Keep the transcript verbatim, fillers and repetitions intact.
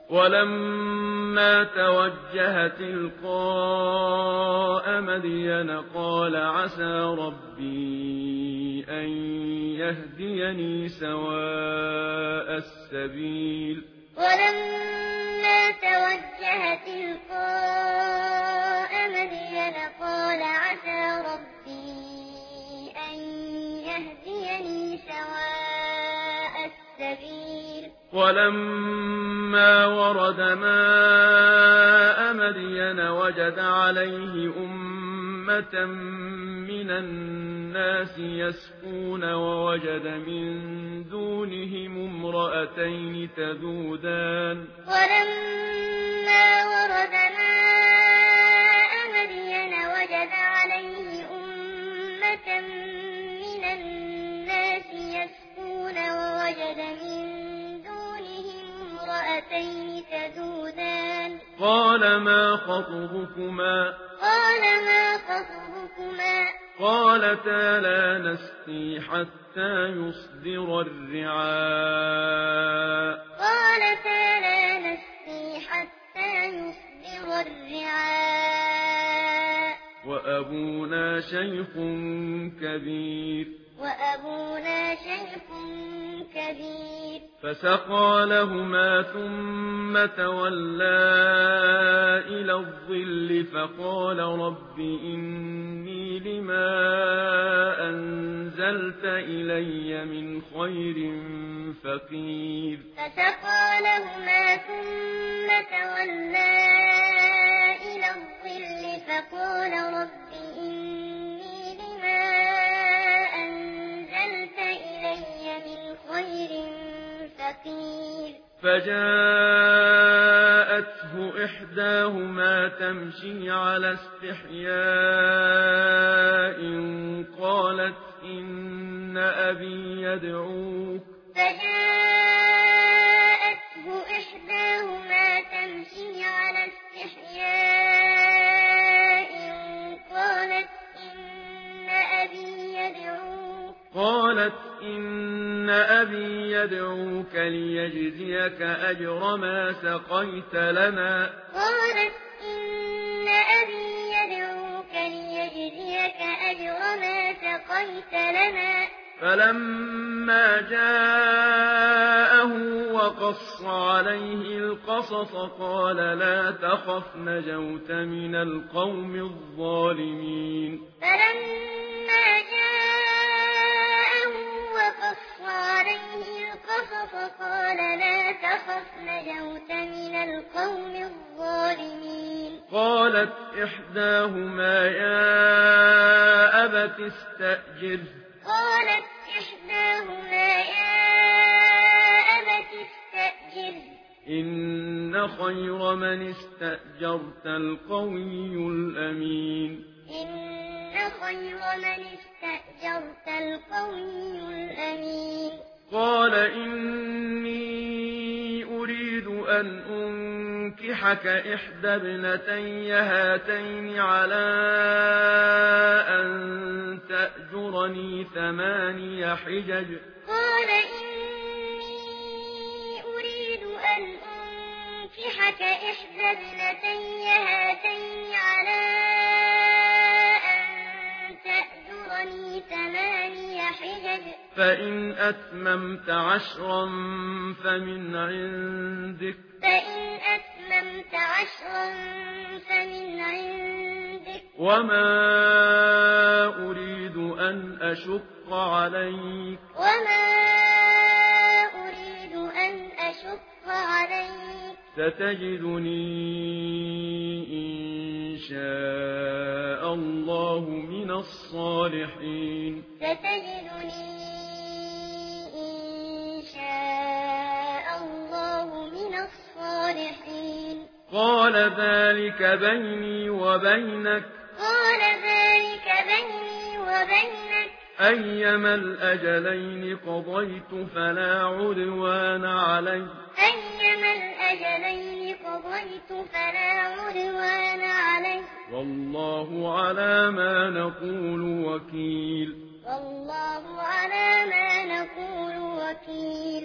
ولما توجه تلقاء مدين قال عسى ربي أن يهديني سواء السبيل ولما توجه تلقاء مدين قال عسى ربي أن يهديني سواء السبيل ولما ورد ماء مدين وجد عليه أمة من الناس يسقون ووجد من دونهم امرأتين تذودان ولما ورد ماء مدين وجد عليه أمة من الناس يسقون ووجد من امرأتين تذودان قال ما خطبكما قال ما خطبكما قالتا لا نسقي حتى يصدر الرعاء قالتا لا نسقي حتى يصدر الرعاء وأبونا شيخ كبير وأبونا شيخ كبير فسقى لهما ثم تولى إلى الظل فقال رب إني لما أنزلت إلي من خير فقير فسقى لهما ثم تولى إلى الظل فقال رب إني لما أنزلت إلي من خير فقير فجاءته إحداهما تمشي على استحياء قالت إن أبي يدعوك فجاءته إحداهما تمشي على استحياء قالت إن أبي يدعوك قالت إن أبي يدعوك ليجزيك أجر ما سقيت لنا قالت إن أبي يدعوك ليجزيك أجر ما سقيت لنا فلما جاءه وقص عليه القصص قال لا تخف نجوت من القوم الظالمين فلما جاءه وقص عليه القصص قال لا تخف نجوت من القوم الظالمين قالت إحداهما يا أبت استأجره قالت إحداهما يا أبت استأجره إن خير من استأجرت القوي الأمين إن خير من استأجرت القوي الأمين قال إني أريد أن أنكحك إحدى ابنتي هاتين على أن تأجرني ثماني حجج قال إني أريد أن أنكحك إحدى ابنتي هاتين على أن تأجرني ثماني حجج فإن أتممت عشرا فمن عندك فإن أتممت عشرا فمن عندك وما أريد أن أشق عليك وما أريد أن أشق عليك ستجدني إن شاء الله من الصالحين ستجدني إن شاء الله من الصالحين قال ذلك بيني وبينك قال ذلك بيني وبينك أيما الأجلين قضيت فلا عدوان علي أيما الأجلين قضيت فلا عدوان علي والله على ما نقول وكيل والله على ما نقول وكيل